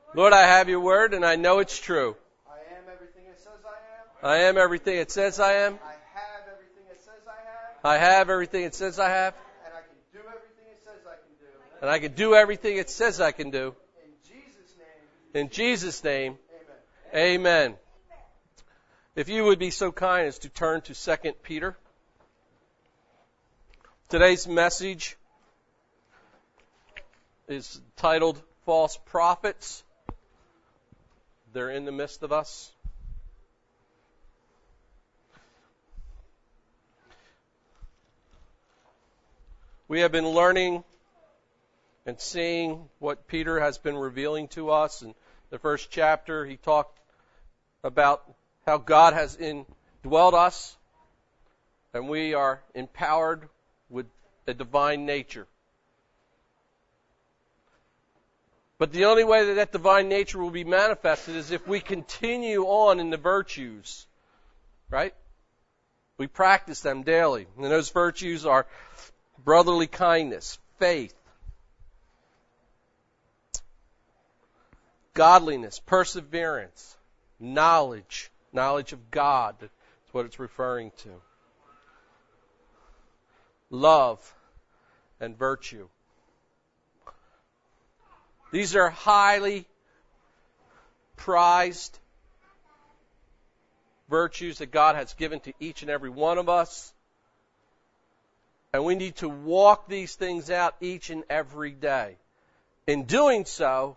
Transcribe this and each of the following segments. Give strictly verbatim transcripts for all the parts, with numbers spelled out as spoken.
Lord, I have your word, and I know it's true. I am everything it says I am. I am everything it says I am. I have everything it says I have. I have everything it says I have. And I can do everything it says I can do. And I can do everything it says I can do. In Jesus' name. In Jesus' name, Amen. amen. If you would be so kind as to turn to Second Peter. Today's message is titled False Prophets. They're in the midst of us. We have been learning and seeing what Peter has been revealing to us. In the first chapter, he talked about how God has indwelled us and we are empowered with a divine nature. But the only way that that divine nature will be manifested is if we continue on in the virtues, right? We practice them daily. And those virtues are brotherly kindness, faith, godliness, perseverance, knowledge, knowledge of God. That's what it's referring to. Love and virtue. These are highly prized virtues that God has given to each and every one of us. And we need to walk these things out each and every day. In doing so,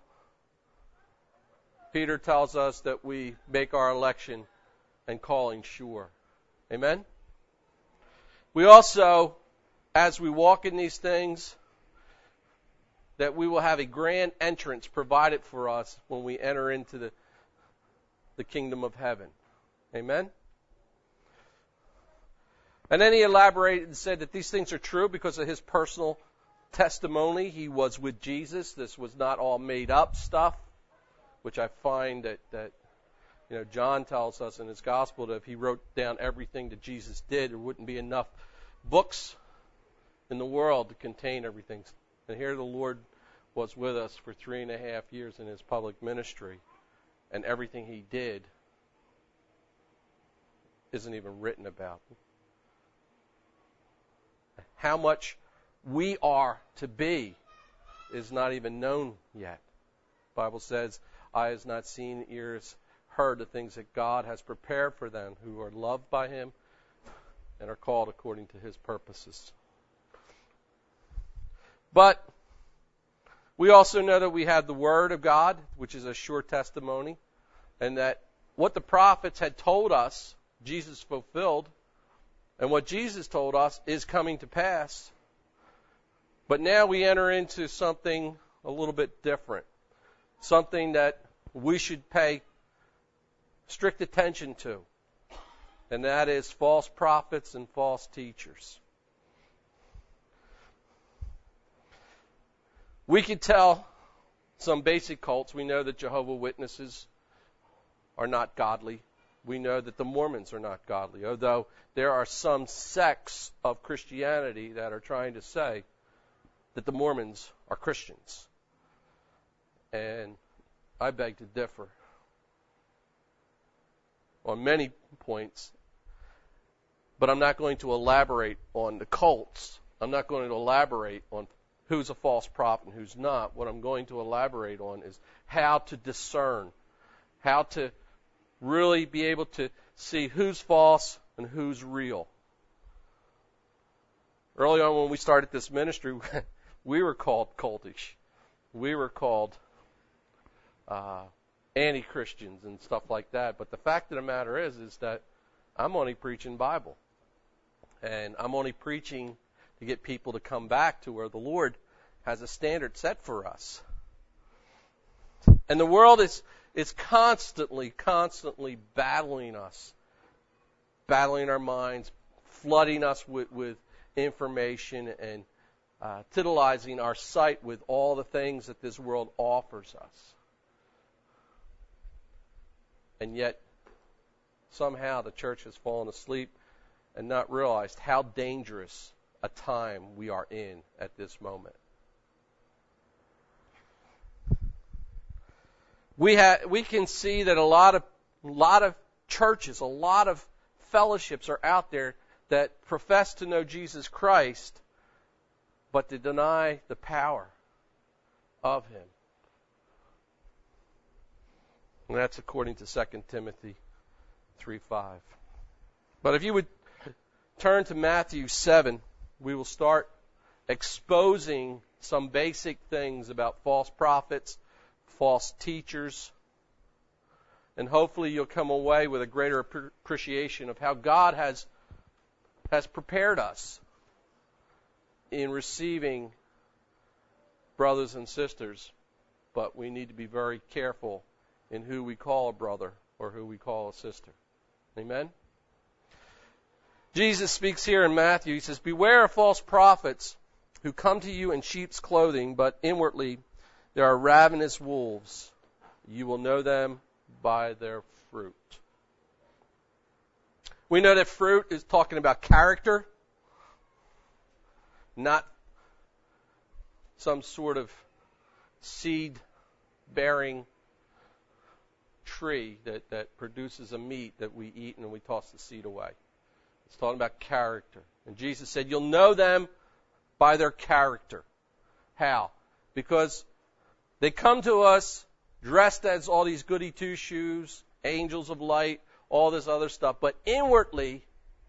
Peter tells us that we make our election and calling sure. Amen? We also, as we walk in these things, that we will have a grand entrance provided for us when we enter into the, the kingdom of heaven. Amen? And then he elaborated and said that these things are true because of his personal testimony. He was with Jesus. This was not all made up stuff, which I find that, that you know, John tells us in his gospel that if he wrote down everything that Jesus did, there wouldn't be enough books in the world to contain everything. And here the Lord was with us for three and a half years in his public ministry, and everything he did isn't even written about. How much we are to be is not even known yet. The Bible says, eye has not seen, ears heard the things that God has prepared for them who are loved by him and are called according to his purposes. But we also know that we have the Word of God, which is a sure testimony, and that what the prophets had told us, Jesus fulfilled, and what Jesus told us is coming to pass. But now we enter into something a little bit different, something that we should pay strict attention to, and that is false prophets and false teachers. We could tell some basic cults. We know that Jehovah's Witnesses are not godly. We know that the Mormons are not godly, although there are some sects of Christianity that are trying to say that the Mormons are Christians. And I beg to differ on many points, but I'm not going to elaborate on the cults. I'm not going to elaborate on who's a false prophet and who's not. What I'm going to elaborate on is how to discern, how to really be able to see who's false and who's real. Early on when we started this ministry, we were called cultish. We were called uh, anti-Christians and stuff like that. But the fact of the matter is, is that I'm only preaching Bible. And I'm only preaching to get people to come back to where the Lord has a standard set for us. And the world is, is constantly, constantly battling us, battling our minds, flooding us with, with information and uh, titillizing our sight with all the things that this world offers us. And yet, somehow the church has fallen asleep and not realized how dangerous a time we are in at this moment. we ha- we can see that a lot of a lot of churches, a lot of fellowships are out there that profess to know Jesus Christ, but to deny the power of Him. And that's according to Second Timothy three five. But if you would turn to Matthew seven, we will start exposing some basic things about false prophets, false teachers, and hopefully you'll come away with a greater appreciation of how God has has prepared us in receiving brothers and sisters, but we need to be very careful in who we call a brother or who we call a sister. Amen? Jesus speaks here in Matthew. He says, "Beware of false prophets who come to you in sheep's clothing, but inwardly they are ravenous wolves. You will know them by their fruit." We know that fruit is talking about character, not some sort of seed-bearing tree that, that produces a meat that we eat and we toss the seed away. It's talking about character. And Jesus said, you'll know them by their character. How? Because they come to us dressed as all these goody two-shoes, angels of light, all this other stuff, but inwardly,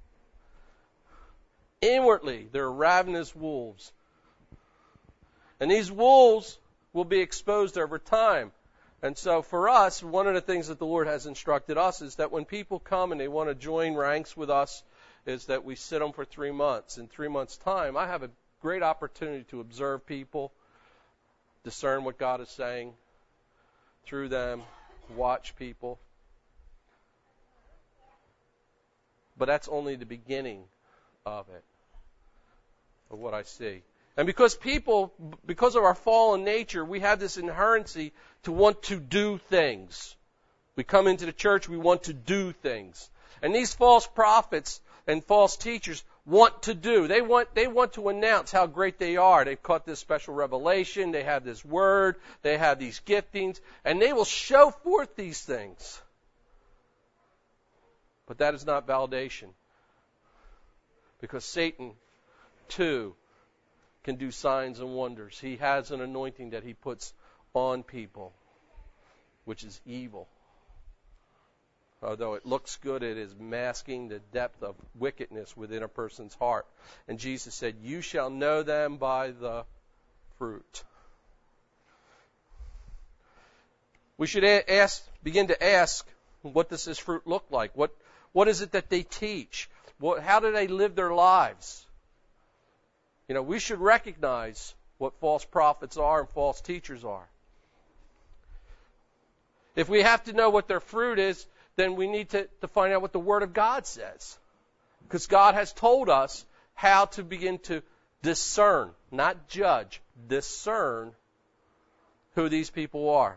inwardly, they're ravenous wolves. And these wolves will be exposed over time. And so for us, one of the things that the Lord has instructed us is that when people come and they want to join ranks with us, is that we sit them for three months. In three months' time, I have a great opportunity to observe people, discern what God is saying through them, watch people. But that's only the beginning of it, of what I see. And because people, because of our fallen nature, we have this inherency to want to do things. We come into the church, we want to do things. And these false prophets and false teachers want to do. They want, they want to announce how great they are. They've caught this special revelation, they have this word, they have these giftings, and they will show forth these things. But that is not validation. Because Satan, too, can do signs and wonders. He has an anointing that he puts on people, which is evil. Although it looks good, it is masking the depth of wickedness within a person's heart. And Jesus said, you shall know them by the fruit. We should ask, begin to ask, what does this fruit look like? What, what is it that they teach? What, how do they live their lives? You know, we should recognize what false prophets are and false teachers are. If we have to know what their fruit is, then we need to, to find out what the Word of God says. Because God has told us how to begin to discern, not judge, discern who these people are.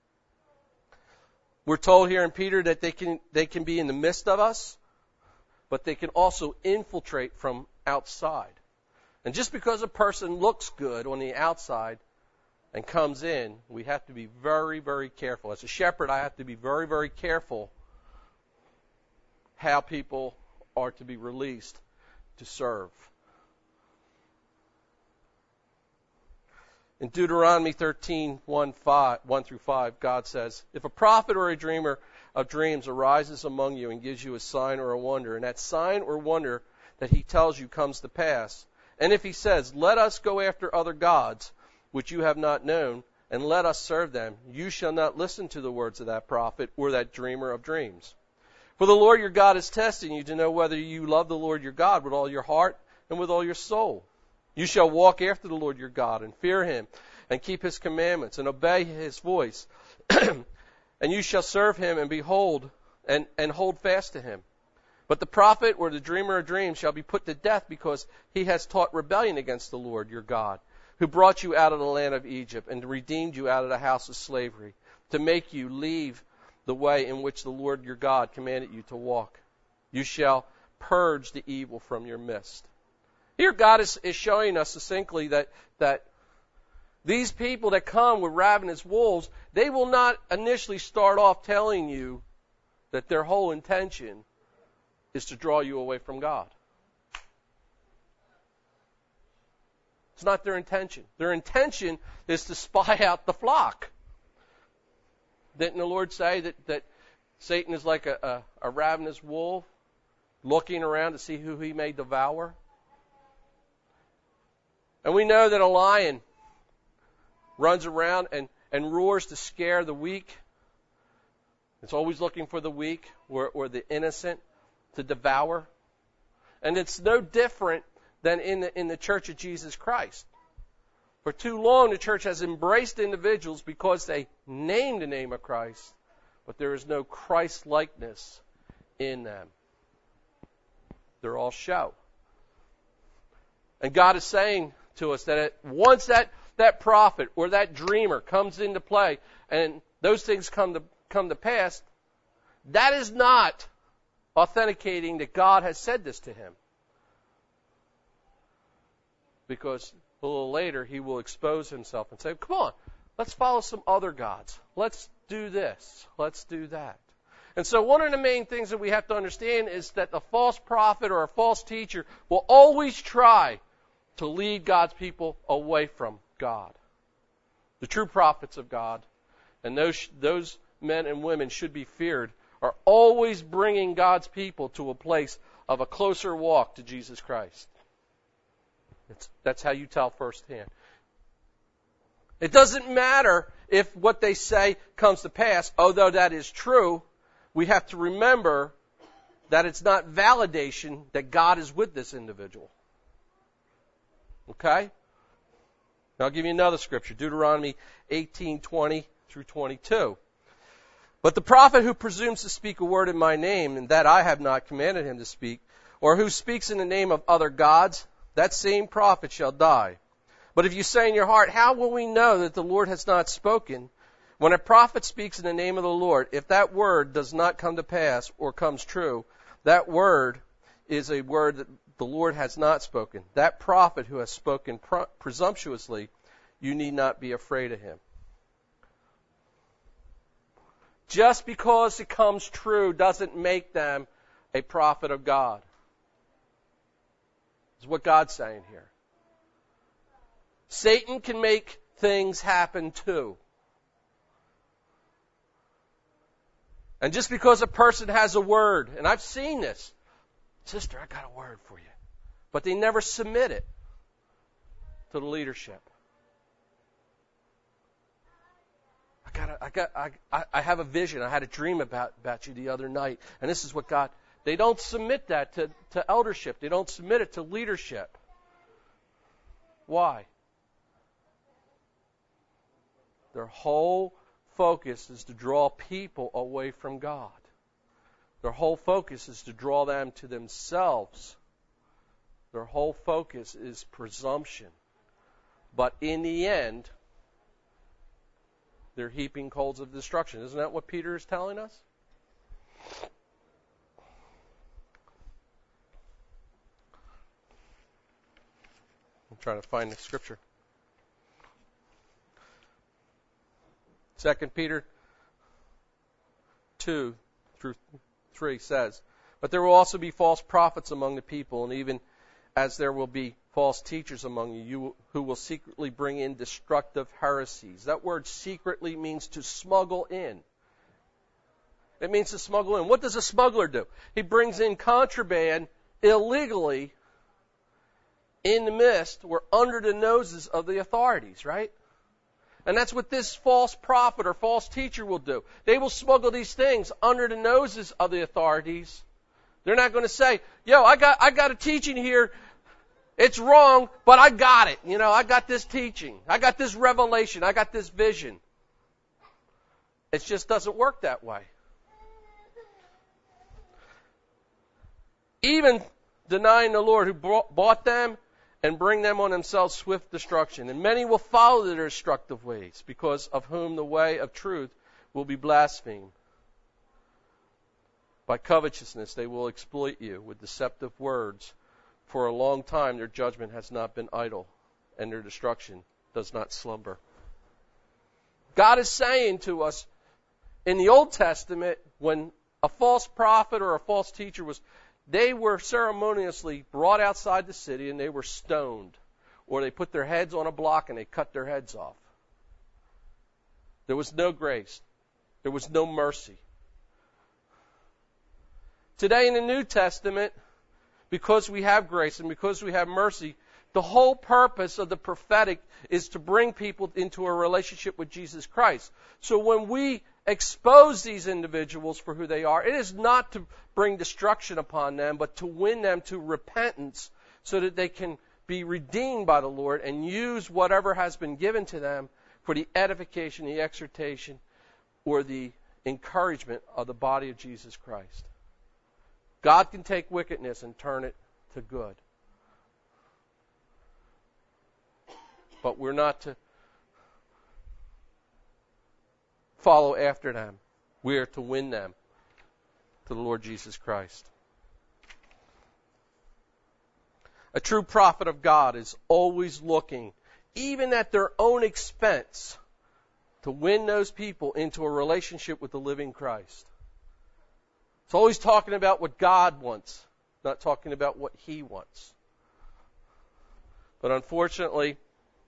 We're told here in Peter that they can, they can be in the midst of us, but they can also infiltrate from outside. And just because a person looks good on the outside and comes in, we have to be very, very careful. As a shepherd, I have to be very, very careful how people are to be released to serve. In Deuteronomy thirteen, one through five, God says, if a prophet or a dreamer of dreams arises among you and gives you a sign or a wonder, and that sign or wonder that he tells you comes to pass, and if he says, let us go after other gods, which you have not known, and let us serve them, you shall not listen to the words of that prophet or that dreamer of dreams. For the Lord your God is testing you to know whether you love the Lord your God with all your heart and with all your soul. You shall walk after the Lord your God and fear him and keep his commandments and obey his voice. And you shall serve him and behold and, and hold fast to him. But the prophet or the dreamer of dreams shall be put to death because he has taught rebellion against the Lord your God, who brought you out of the land of Egypt and redeemed you out of the house of slavery, to make you leave the way in which the Lord your God commanded you to walk. You shall purge the evil from your midst. Here God is, is showing us succinctly that, that These people that come with ravenous wolves, they will not initially start off telling you that their whole intention is to draw you away from God. It's not their intention. Their intention is to spy out the flock. Didn't the Lord say that, that Satan is like a, a, a ravenous wolf looking around to see who he may devour? And we know that a lion runs around and, and roars to scare the weak. It's always looking for the weak or, or the innocent to devour. And it's no different than in the, in the Church of Jesus Christ. For too long, the church has embraced individuals because they name the name of Christ, but there is no Christ-likeness in them. They're all show. And God is saying to us that it, once that, that prophet or that dreamer comes into play and those things come to, come to pass, that is not authenticating that God has said this to him. Because a little later he will expose himself and say, come on, let's follow some other gods. Let's do this. Let's do that. And so one of the main things that we have to understand is that the false prophet or a false teacher will always try to lead God's people away from God. The true prophets of God, and those, those men and women should be feared, are always bringing God's people to a place of a closer walk to Jesus Christ. It's, that's how you tell firsthand. It doesn't matter if what they say comes to pass, although that is true. We have to remember that it's not validation that God is with this individual. Okay? Now I'll give you another scripture, Deuteronomy eighteen twenty through twenty-two. But the prophet who presumes to speak a word in my name, and that I have not commanded him to speak, or who speaks in the name of other gods, that same prophet shall die. But if you say in your heart, how will we know that the Lord has not spoken? When a prophet speaks in the name of the Lord, if that word does not come to pass or comes true, that word is a word that the Lord has not spoken. That prophet who has spoken presumptuously, you need not be afraid of him. Just because it comes true doesn't make them a prophet of God. Is what God's saying here. Satan can make things happen too. And just because a person has a word, and I've seen this, sister, I got a word for you, but they never submit it to the leadership. I got, a, I got, I, I have a vision. I had a dream about about you the other night, and this is what God. They don't submit that to, to eldership. They don't submit it to leadership. Why? Their whole focus is to draw people away from God. Their whole focus is to draw them to themselves. Their whole focus is presumption. But in the end, they're heaping coals of destruction. Isn't that what Peter is telling us? I'm trying to find the scripture. Second Peter two through three says, but there will also be false prophets among the people, and even as there will be false teachers among you, you who will secretly bring in destructive heresies. That word secretly means to smuggle in. It means to smuggle in. What does a smuggler do? He brings in contraband illegally in the midst or under the noses of the authorities, right? And that's what this false prophet or false teacher will do. They will smuggle these things under the noses of the authorities. They're not going to say, yo, I got I got a teaching here. It's wrong, but I got it. You know, I got this teaching. I got this revelation. I got this vision. It just doesn't work that way. Even denying the Lord who bought them and bring them on themselves swift destruction. And many will follow their destructive ways, because of whom the way of truth will be blasphemed. By covetousness they will exploit you with deceptive words. For a long time their judgment has not been idle, and their destruction does not slumber. God is saying to us in the Old Testament, when a false prophet or a false teacher was, they were ceremoniously brought outside the city and they were stoned. Or they put their heads on a block and they cut their heads off. There was no grace. There was no mercy. Today in the New Testament, because we have grace and because we have mercy, the whole purpose of the prophetic is to bring people into a relationship with Jesus Christ. So when we expose these individuals for who they are, it is not to bring destruction upon them, but to win them to repentance so that they can be redeemed by the Lord and use whatever has been given to them for the edification, the exhortation, or the encouragement of the body of Jesus Christ. God can take wickedness and turn it to good. But we're not to follow after them. We are to win them to the Lord Jesus Christ. A true prophet of God is always looking, even at their own expense, to win those people into a relationship with the living Christ. It's always talking about what God wants, not talking about what He wants. But unfortunately,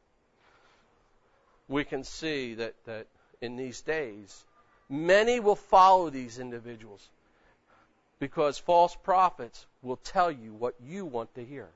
we can see that, that in these days, many will follow these individuals because false prophets will tell you what you want to hear.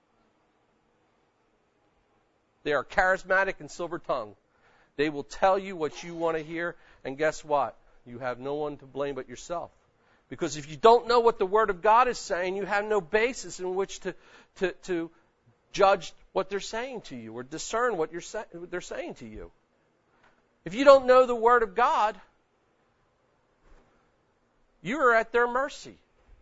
They are charismatic and silver-tongued. They will tell you what you want to hear, and guess what? You have no one to blame but yourself. Because if you don't know what the Word of God is saying, you have no basis in which to to, to judge what they're saying to you or discern what, you're say, what they're saying to you. If you don't know the Word of God, you are at their mercy.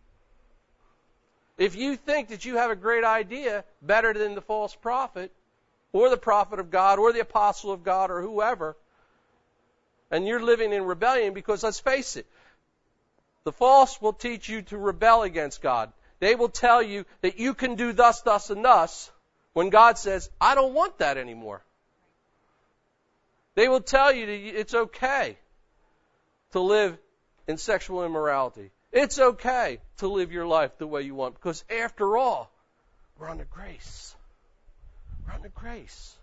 If you think that you have a great idea better than the false prophet, or the prophet of God, or the apostle of God, or whoever, and you're living in rebellion, because let's face it, the false will teach you to rebel against God. They will tell you that you can do thus, thus, and thus, when God says, I don't want that anymore. They will tell you that it's okay to live in sexual immorality. It's okay to live your life the way you want, because after all, we're under grace. We're under grace.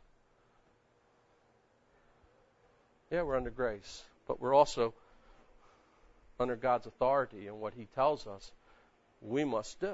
Yeah, we're under grace, but we're also under God's authority and what He tells us we must do.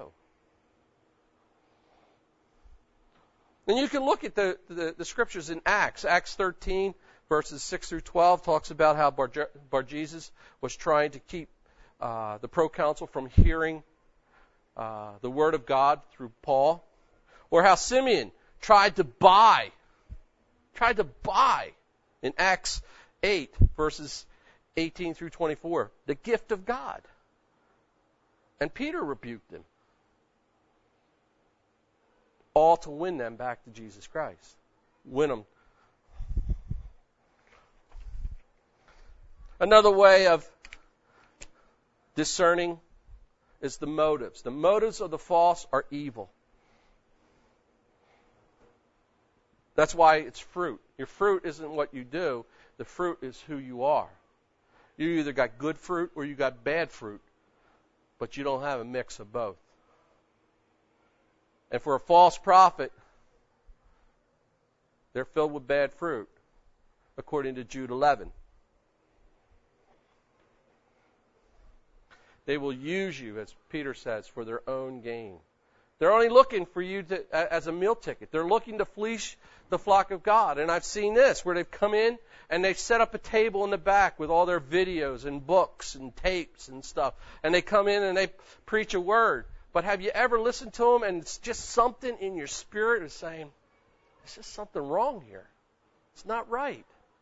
And you can look at the, the, the scriptures in Acts. Acts thirteen, verses six through twelve, talks about how Bar, Bar Jesus was trying to keep uh, the proconsul from hearing uh, the word of God through Paul. Or how Simeon tried to buy, tried to buy in Acts eight, verses eighteen through twenty-four, the gift of God. And Peter rebuked him. All to win them back to Jesus Christ. Win them. Another way of discerning is the motives. The motives of the false are evil. That's why it's fruit. Your fruit isn't what you do. The fruit is who you are. You either got good fruit or you got bad fruit, but you don't have a mix of both. And for a false prophet, they're filled with bad fruit, according to Jude eleven. They will use you, as Peter says, for their own gain. They're only looking for you to, as a meal ticket. They're looking to fleece the flock of God. And I've seen this, where they've come in and they've set up a table in the back with all their videos and books and tapes and stuff. And they come in and they preach a word. But have you ever listened to them and it's just something in your spirit is saying, there's just something wrong here. It's not right.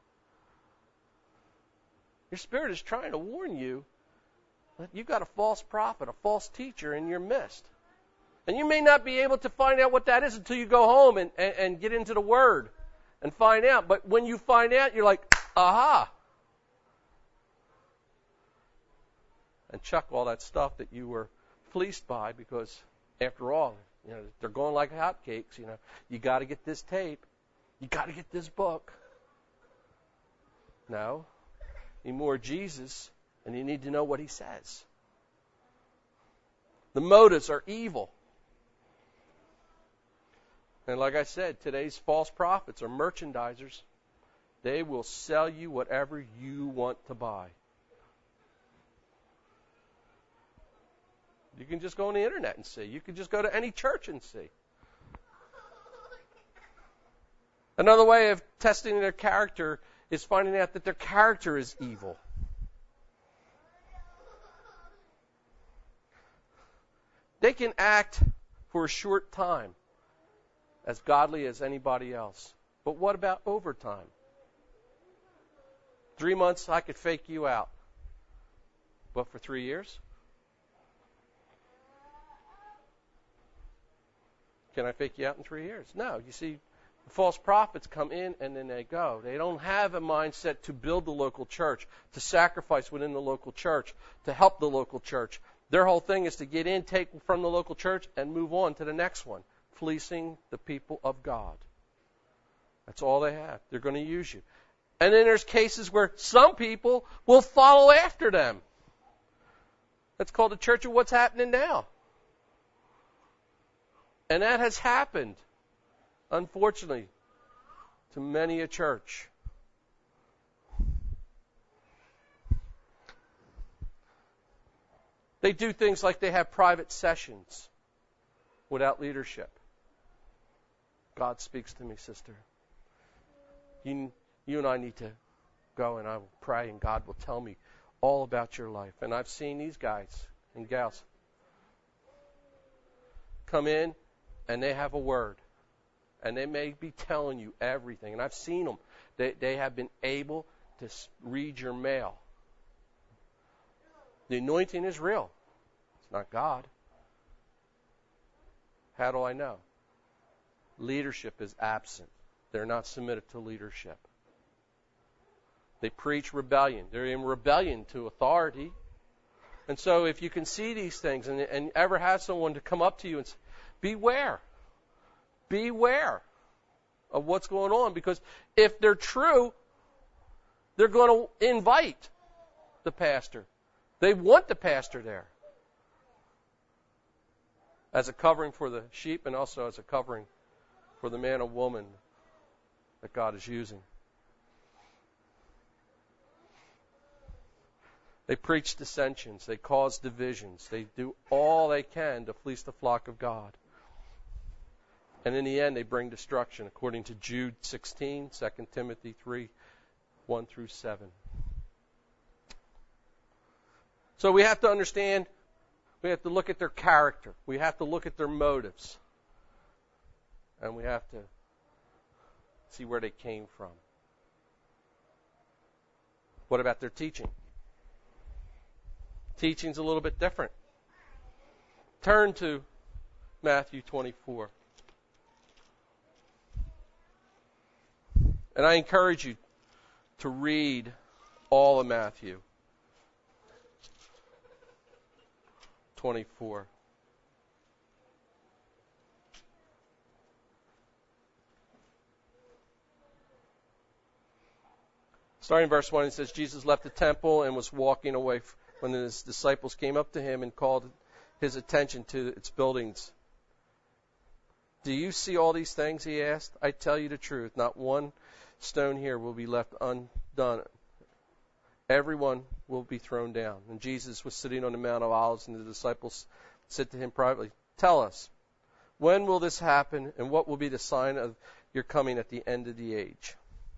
Your spirit is trying to warn you that you've got a false prophet, a false teacher in your midst. And you may not be able to find out what that is until you go home and, and, and get into the Word and find out. But when you find out, you're like, aha. And chuck all that stuff that you were fleeced by, because after all, you know, they're going like hotcakes. You know, you got to get this tape. You got to get this book. No. You need more Jesus, and you need to know what he says. The motives are evil. And like I said, today's false prophets are merchandisers. They will sell you whatever you want to buy. You can just go on the internet and see. You can just go to any church and see. Another way of testing their character is finding out that their character is evil. They can act for a short time as godly as anybody else. But what about overtime? Three months, I could fake you out. But for three years? Can I fake you out in three years? No. You see, the false prophets come in and then they go. They don't have a mindset to build the local church, to sacrifice within the local church, to help the local church. Their whole thing is to get in, take from the local church, and move on to the next one, fleecing the people of God. That's all they have. They're going to use you. And then there's cases where some people will follow after them. That's called the church of what's happening now. And that has happened, unfortunately, to many a church. They do things like they have private sessions without leadership. God speaks to me, sister. You, you and I need to go and I will pray and God will tell me all about your life. And I've seen these guys and gals come in and they have a word. And they may be telling you everything. And I've seen them. They, they have been able to read your mail. The anointing is real. It's not God. How do I know? Leadership is absent. They're not submitted to leadership. They preach rebellion. They're in rebellion to authority. And so if you can see these things and, and ever have someone to come up to you and say, beware. Beware of what's going on. Because if they're true, they're going to invite the pastor. They want the pastor there as a covering for the sheep and also as a covering for the man or woman that God is using. They preach dissensions. They cause divisions. They do all they can to fleece the flock of God. And in the end, they bring destruction, according to Jude sixteen, Second Timothy three, one through seven. So we have to understand, we have to look at their character. We have to look at their motives. And we have to see where they came from. What about their teaching? Teaching's a little bit different. Turn to Matthew twenty-four. And I encourage you to read all of Matthew twenty-four. Starting in verse one, it says, Jesus left the temple and was walking away when his disciples came up to him and called his attention to its buildings. Do you see all these things, he asked? I tell you the truth, not one stone here will be left undone. Everyone will be thrown down. And Jesus was sitting on the Mount of Olives, and the disciples said to him privately, tell us, when will this happen, and what will be the sign of your coming at the end of the age?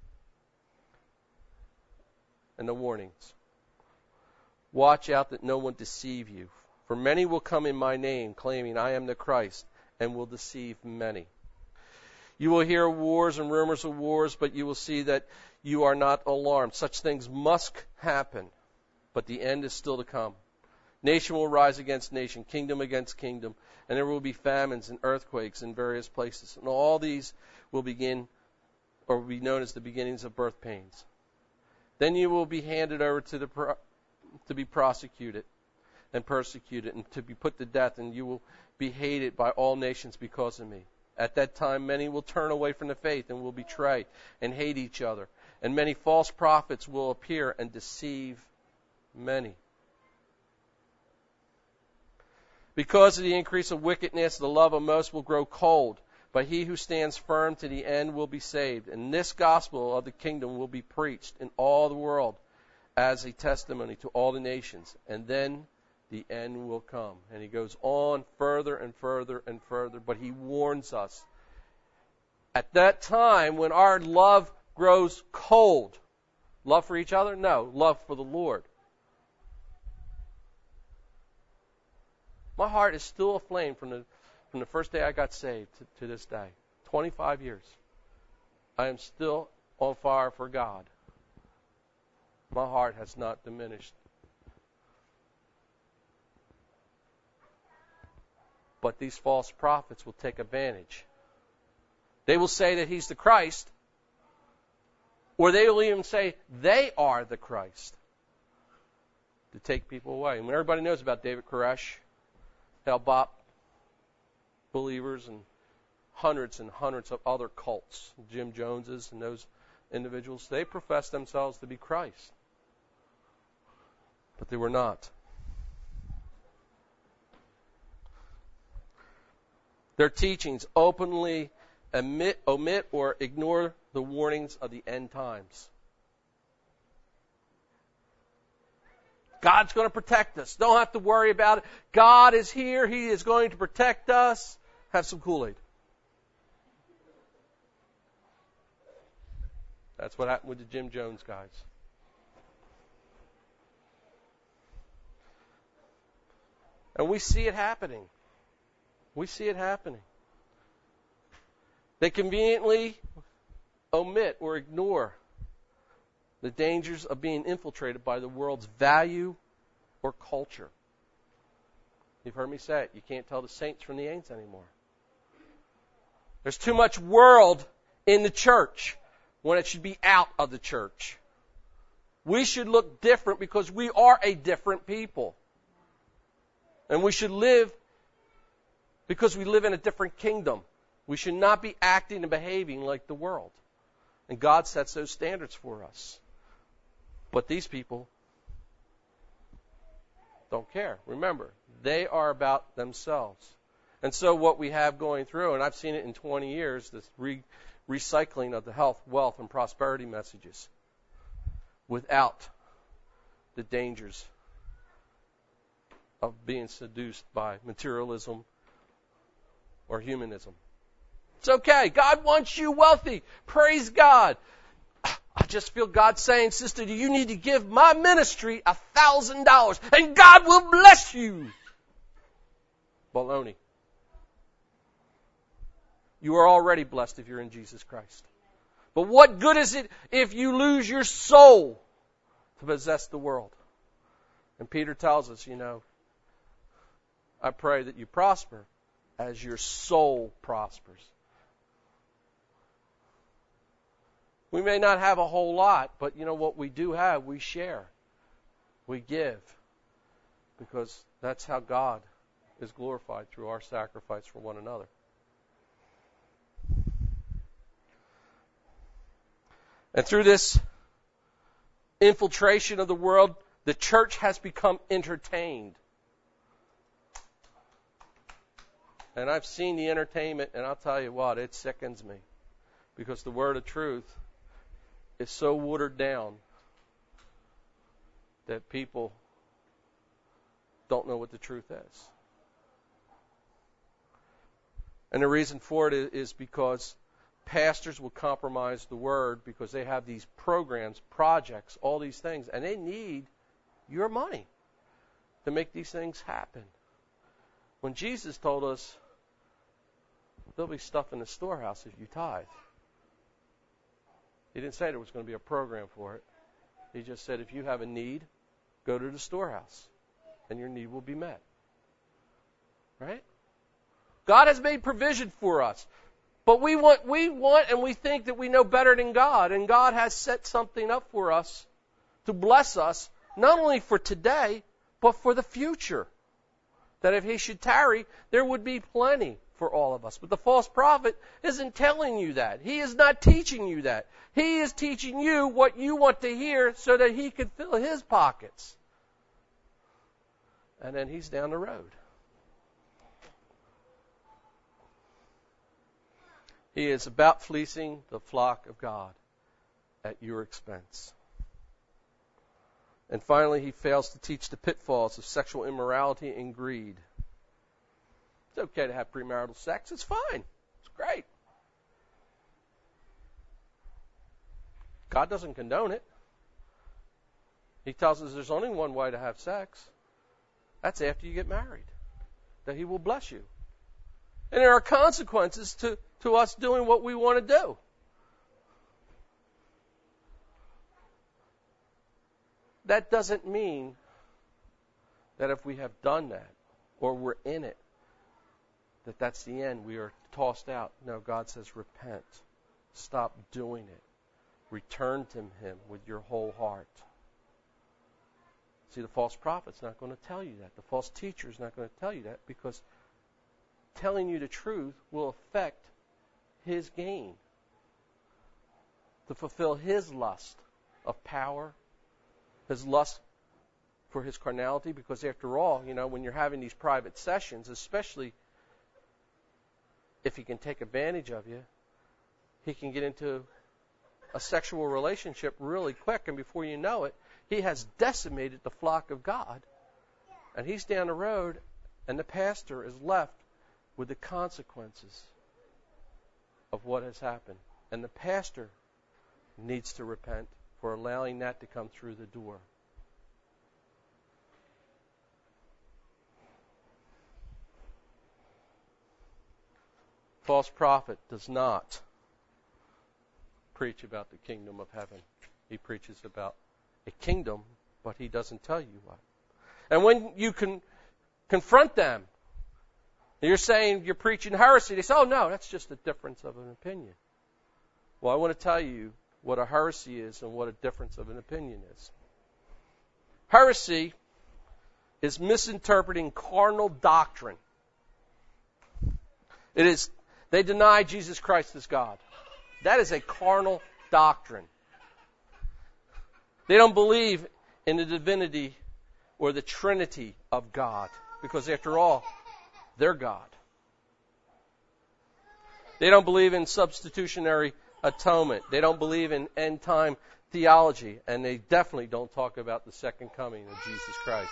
And the warnings. Watch out that no one deceive you, for many will come in my name, claiming I am the Christ, and will deceive many. You will hear wars and rumors of wars, but you will see that you are not alarmed. Such things must happen, but the end is still to come. Nation will rise against nation, kingdom against kingdom, and there will be famines and earthquakes in various places. And all these will begin, or will be known as the beginnings of birth pains. Then you will be handed over to the pro- to be prosecuted and persecuted and to be put to death, and you will be hated by all nations because of me. At that time, many will turn away from the faith and will betray and hate each other. And many false prophets will appear and deceive many. Because of the increase of wickedness, the love of most will grow cold. But he who stands firm to the end will be saved. And this gospel of the kingdom will be preached in all the world as a testimony to all the nations. And then the end will come. And he goes on further and further and further. But he warns us. At that time, when our love grows cold, love for each other? No, love for the Lord. My heart is still aflame from the from the first day I got saved to, to this day. twenty-five years. I am still on fire for God. My heart has not diminished. But these false prophets will take advantage. They will say that he's the Christ, or they will even say they are the Christ to take people away. And everybody knows about David Koresh, Hale Bopp believers, and hundreds and hundreds of other cults, Jim Joneses and those individuals. They profess themselves to be Christ, but they were not. Their teachings openly omit, omit or ignore the warnings of the end times. God's going to protect us. Don't have to worry about it. God is here. He is going to protect us. Have some Kool-Aid. That's what happened with the Jim Jones guys. And we see it happening. We see it happening. They conveniently omit or ignore the dangers of being infiltrated by the world's value or culture. You've heard me say it. You can't tell the saints from the ain'ts anymore. There's too much world in the church when it should be out of the church. We should look different because we are a different people. And we should live because we live in a different kingdom. We should not be acting and behaving like the world. And God sets those standards for us. But these people don't care. Remember, they are about themselves. And so what we have going through, and I've seen it in twenty years, this re- recycling of the health, wealth, and prosperity messages without the dangers of being seduced by materialism or humanism. It's okay. God wants you wealthy. Praise God. I just feel God saying, sister, you need to give my ministry a thousand dollars and God will bless you. Baloney. You are already blessed if you're in Jesus Christ. But what good is it if you lose your soul to possess the world? And Peter tells us, you know, I pray that you prosper as your soul prospers. We may not have a whole lot, but you know what we do have, we share. We give. Because that's how God is glorified, through our sacrifice for one another. And through this infiltration of the world, the church has become entertained. And I've seen the entertainment, and I'll tell you what, it sickens me. Because the word of truth is so watered down that people don't know what the truth is. And the reason for it is because pastors will compromise the word because they have these programs, projects, all these things, and they need your money to make these things happen. When Jesus told us, there'll be stuff in the storehouse if you tithe. He didn't say there was going to be a program for it. He just said, if you have a need, go to the storehouse, and your need will be met. Right? God has made provision for us. But we want, we want and we think that we know better than God. And God has set something up for us to bless us, not only for today, but for the future. That if He should tarry, there would be plenty for all of us. But the false prophet isn't telling you that. He is not teaching you that. He is teaching you what you want to hear so that he can fill his pockets. And then he's down the road. He is about fleecing the flock of God at your expense. And finally, he fails to teach the pitfalls of sexual immorality and greed. It's okay to have premarital sex. It's fine. It's great. God doesn't condone it. He tells us there's only one way to have sex. That's after you get married. That he will bless you. And there are consequences to, to us doing what we want to do. That doesn't mean that if we have done that or we're in it, that that's the end. We are tossed out. No, God says repent. Stop doing it. Return to him with your whole heart. See, the false prophet's not going to tell you that. The false teacher is not going to tell you that because telling you the truth will affect his gain. To fulfill his lust of power, his lust for his carnality, because after all, you know, when you're having these private sessions, especially if he can take advantage of you, he can get into a sexual relationship really quick, and before you know it, he has decimated the flock of God, and he's down the road, and the pastor is left with the consequences of what has happened. And the pastor needs to repent for allowing that to come through the door. False prophet does not preach about the kingdom of heaven. He preaches about a kingdom, but he doesn't tell you what. And when you can confront them, you're saying you're preaching heresy, they say, oh no, that's just a difference of an opinion. Well, I want to tell you what a heresy is and what a difference of an opinion is. Heresy is misinterpreting carnal doctrine. It is, they deny Jesus Christ as God. That is a carnal doctrine. They don't believe in the divinity or the Trinity of God, because after all, they're God. They don't believe in substitutionary atonement. They don't believe in end-time theology, and they definitely don't talk about the second coming of Jesus Christ.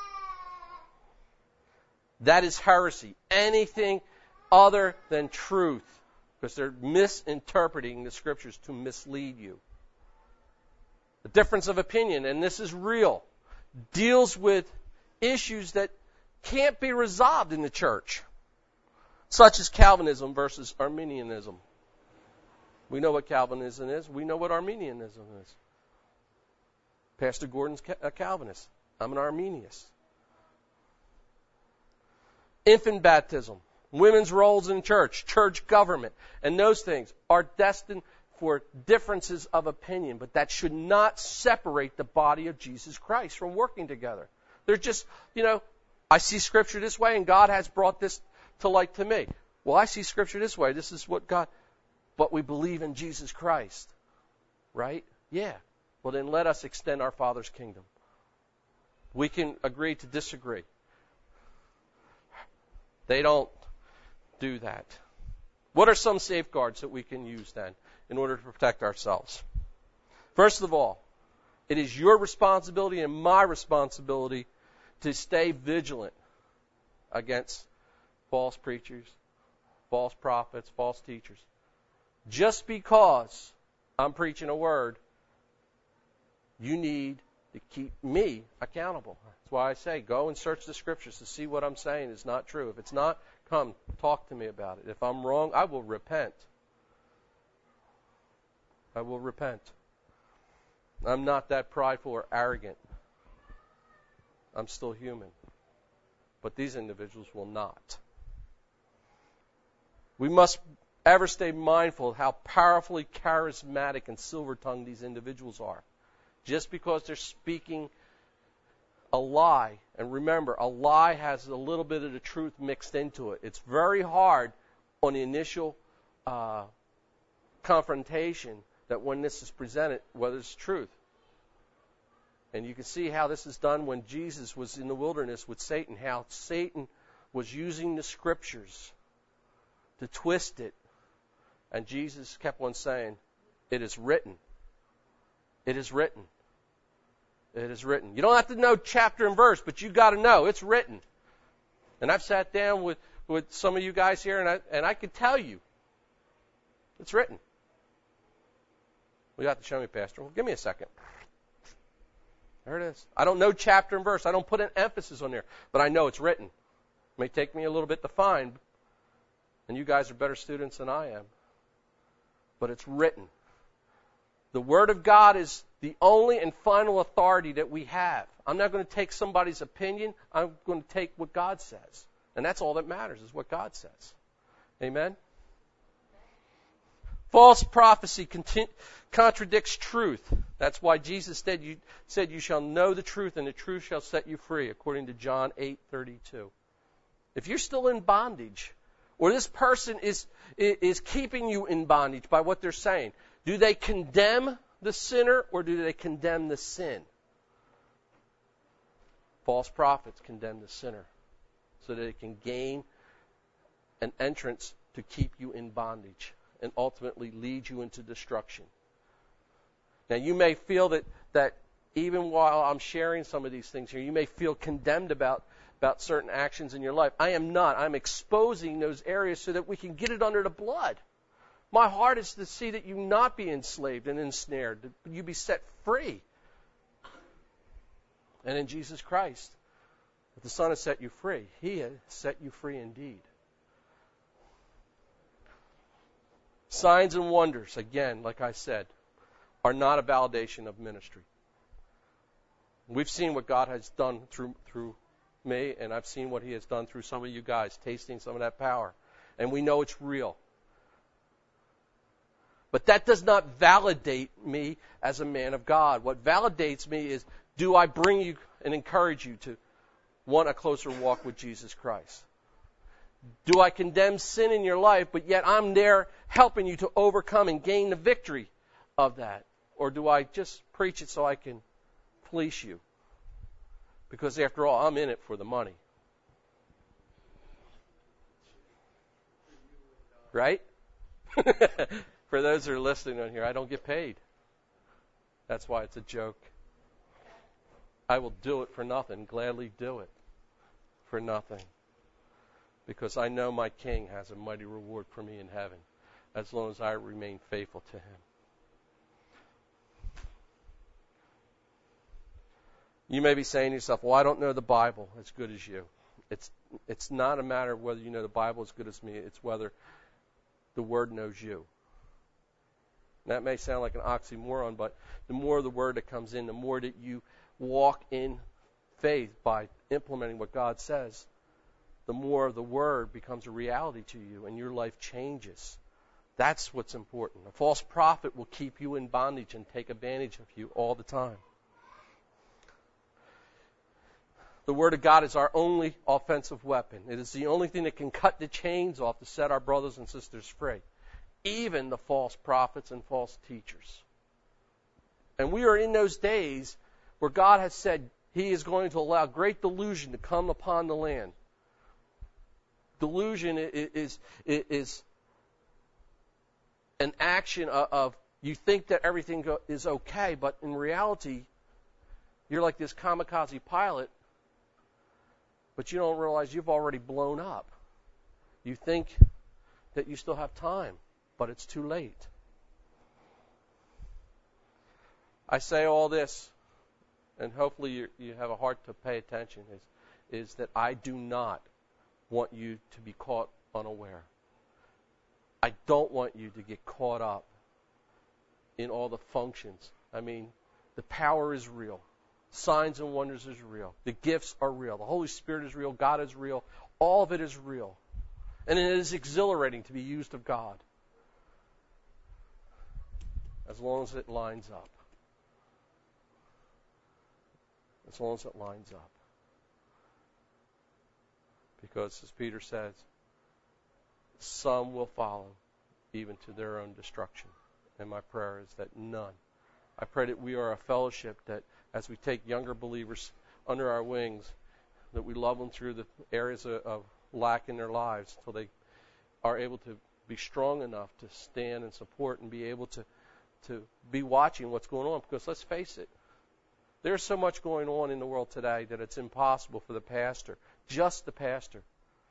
That is heresy. Anything other than truth, because they're misinterpreting the Scriptures to mislead you. The difference of opinion, and this is real, deals with issues that can't be resolved in the church, such as Calvinism versus Arminianism. We know what Calvinism is. We know what Arminianism is. Pastor Gordon's a Calvinist. I'm an Arminian. Infant baptism, women's roles in church, church government, and those things are destined for differences of opinion, but that should not separate the body of Jesus Christ from working together. They're just, you know, I see Scripture this way, and God has brought this to light to me. Well, I see Scripture this way. This is what God... But we believe in Jesus Christ. Right? Yeah. Well, then let us extend our Father's kingdom. We can agree to disagree. They don't do that. What are some safeguards that we can use then in order to protect ourselves? First of all, it is your responsibility and my responsibility to stay vigilant against false preachers, false prophets, false teachers. Just because I'm preaching a word, you need to keep me accountable. That's why I say go and search the Scriptures to see what I'm saying is not true. If it's not, come talk to me about it. If I'm wrong, I will repent. I will repent. I'm not that prideful or arrogant. I'm still human. But these individuals will not. We must ever stay mindful of how powerfully charismatic and silver-tongued these individuals are. Just because they're speaking a lie, and remember, a lie has a little bit of the truth mixed into it. It's very hard on the initial uh, confrontation that when this is presented, whether it's truth. And you can see how this is done when Jesus was in the wilderness with Satan, how Satan was using the Scriptures to twist it. And Jesus kept on saying, it is written. It is written. It is written. You don't have to know chapter and verse, but you got to know it's written. And I've sat down with, with some of you guys here, and I, and I could tell you, it's written. Well, you have to show me, Pastor. Well, give me a second. There it is. I don't know chapter and verse. I don't put an emphasis on there, but I know it's written. It may take me a little bit to find, and you guys are better students than I am, but it's written. The Word of God is the only and final authority that we have. I'm not going to take somebody's opinion. I'm going to take what God says. And that's all that matters, is what God says. Amen? False prophecy conti- contradicts truth. That's why Jesus said you, said, you shall know the truth, and the truth shall set you free, according to John eight thirty-two. If you're still in bondage, or this person is, is keeping you in bondage by what they're saying, do they condemn the sinner, or do they condemn the sin? False prophets condemn the sinner so that they can gain an entrance to keep you in bondage and ultimately lead you into destruction. Now, you may feel that, that even while I'm sharing some of these things here, you may feel condemned about, about certain actions in your life. I am not. I'm exposing those areas so that we can get it under the blood. My heart is to see that you not be enslaved and ensnared, that you be set free. And in Jesus Christ, if the Son has set you free, He has set you free indeed. Signs and wonders, again, like I said, are not a validation of ministry. We've seen what God has done through through me, and I've seen what He has done through some of you guys, tasting some of that power. And we know it's real. But that does not validate me as a man of God. What validates me is, do I bring you and encourage you to want a closer walk with Jesus Christ? Do I condemn sin in your life, but yet I'm there helping you to overcome and gain the victory of that? Or do I just preach it so I can fleece you? Because after all, I'm in it for the money. Right? For those that are listening on here, I don't get paid. That's why it's a joke. I will do it for nothing, gladly do it for nothing. Because I know my King has a mighty reward for me in heaven, as long as I remain faithful to Him. You may be saying to yourself, well, I don't know the Bible as good as you. It's, it's not a matter of whether you know the Bible as good as me. It's whether the Word knows you. That may sound like an oxymoron, but the more of the Word that comes in, the more that you walk in faith by implementing what God says, the more of the Word becomes a reality to you and your life changes. That's what's important. A false prophet will keep you in bondage and take advantage of you all the time. The Word of God is our only offensive weapon. It is the only thing that can cut the chains off to set our brothers and sisters free, even the false prophets and false teachers. And we are in those days where God has said He is going to allow great delusion to come upon the land. Delusion is, is, is an action of, of you think that everything go, is okay, but in reality, you're like this kamikaze pilot, but you don't realize you've already blown up. You think that you still have time, but it's too late. I say all this, and hopefully you, you have a heart to pay attention, is, is that I do not want you to be caught unaware. I don't want you to get caught up in all the functions. I mean, the power is real. Signs and wonders is real. The gifts are real. The Holy Spirit is real. God is real. All of it is real. And it is exhilarating to be used of God, as long as it lines up. as long as it lines up. Because, as Peter says, some will follow even to their own destruction. And my prayer is that none. I pray that we are a fellowship that as we take younger believers under our wings, that we love them through the areas of, of lack in their lives until they are able to be strong enough to stand and support and be able to, to be watching what's going on. Because let's face it, there's so much going on in the world today that it's impossible for the pastor, just the pastor,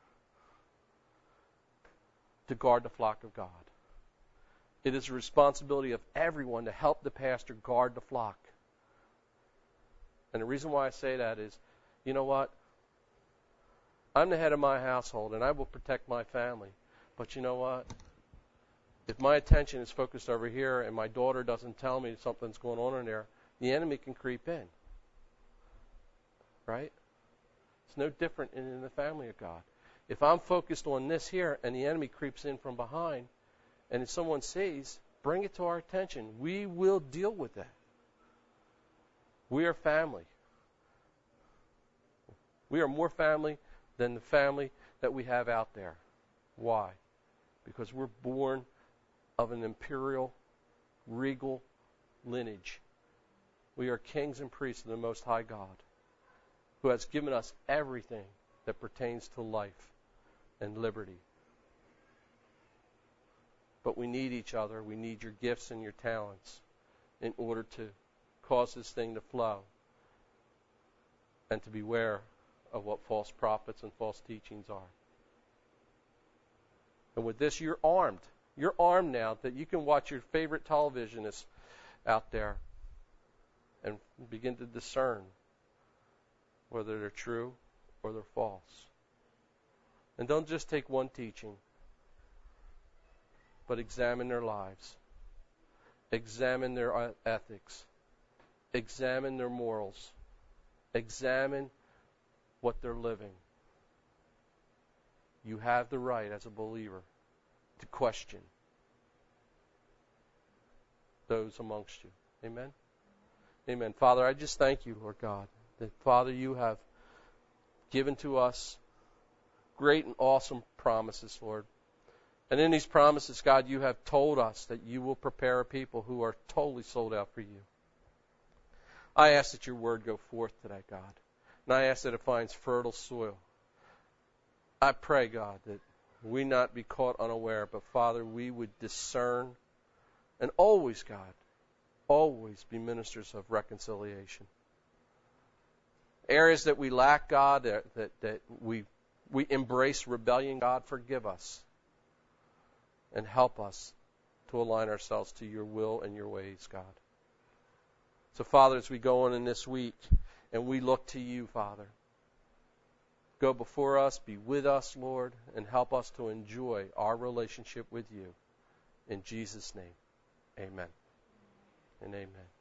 to guard the flock of God. It is the responsibility of everyone to help the pastor guard the flock. And the reason why I say that is, you know what? I'm the head of my household, and I will protect my family. But you know what? If my attention is focused over here and my daughter doesn't tell me something's going on in there, the enemy can creep in. Right? It's no different in, in the family of God. If I'm focused on this here and the enemy creeps in from behind, and if someone sees, bring it to our attention. We will deal with that. We are family. We are more family than the family that we have out there. Why? Because we're born of an imperial, regal lineage. We are kings and priests of the Most High God, who has given us everything that pertains to life and liberty. But we need each other. We need your gifts and your talents in order to cause this thing to flow and to beware of what false prophets and false teachings are. And with this, you're armed. You're armed now that you can watch your favorite televisionists out there and begin to discern whether they're true or they're false. And don't just take one teaching, but examine their lives. Examine their ethics. Examine their morals. Examine what they're living. You have the right as a believer to question those amongst you. Amen? Amen. Father, I just thank you, Lord God, that, Father, you have given to us great and awesome promises, Lord. And in these promises, God, you have told us that you will prepare a people who are totally sold out for you. I ask that your word go forth today, God. And I ask that it finds fertile soil. I pray, God, that we not be caught unaware, but, Father, we would discern and always, God, always be ministers of reconciliation. Areas that we lack, God, that, that, that we, we embrace rebellion, God, forgive us. And help us to align ourselves to your will and your ways, God. So, Father, as we go on in this week and we look to you, Father, go before us, be with us, Lord, and help us to enjoy our relationship with you. In Jesus' name, amen and amen.